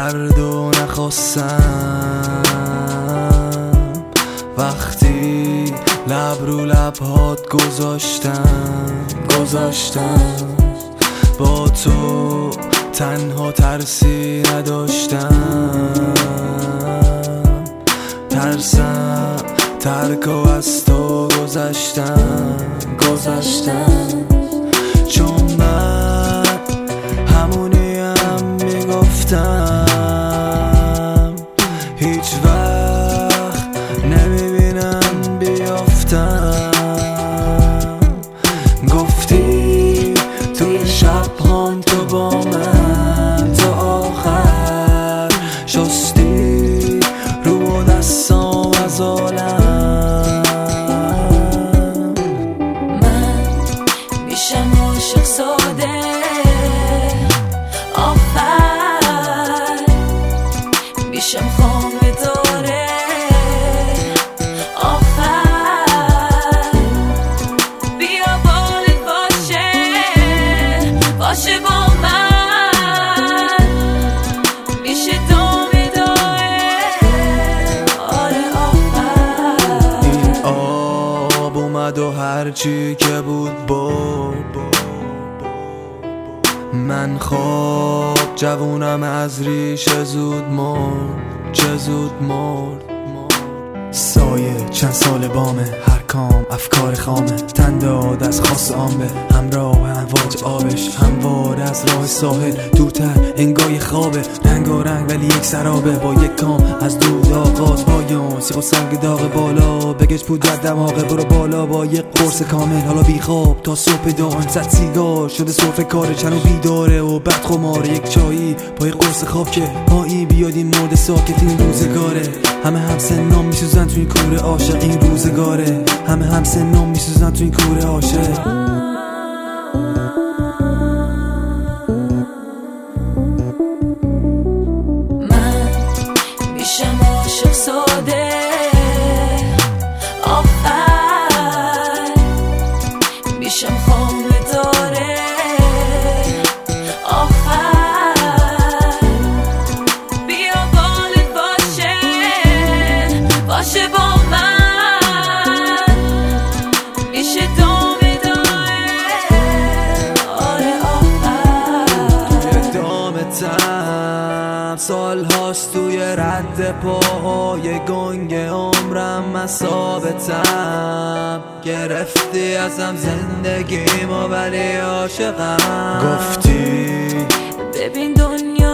درد و نخواستم وقتی لب رو لبهات گذاشتم با تو تنها ترسی نداشتم ترسم ترک و از تو گذشتم چون من همونیم میگفتم هیچ وقت نمیبینم بیافتم گفتی توی شب هام تو با من تا آخر شستی رو دستام از عالم من میشم عاشق ساده آخر میشم خامه داره آخر بیا بالت باشه با من میشه دامه آره آخر این آب اومد و هرچی که بود من خواب جوونم از ریشه زود مرد سایه چند سال بامه هر کام افکار خامه تن داد از خاص آمبه همراه امواج آبش هموار از راه ساحل دورتر انگای خوابه رنگارنگ ولی یک سرابه با یک کام از دود آغاز پایان سیخ و سنگ داغ بالا بگش پودر دماغه برو بالا با یک قرص کامل حالا بی خواب تا صبح دان زد سیگار شده صرف کاره چنو بیداره و بعد خماره یک چایی با یک قرص خواب که مایی بیادیم مرد ساکت این روزگاره همه هم سنام میسوزن تو این کوره عاشق این روزگاره همه هم سنام میسوزن تو این کوره عاشق من میشم عاشق ساده آخر میشم خامه داره آخر بیا بالت باشه با من میشه دامه آره آخر توی دامتم سال هاست توی رد پاهای گنگ عمرم من ثابتم گرفتی ازم زندگیمو ولی عاشقم گفتی ببین دنیا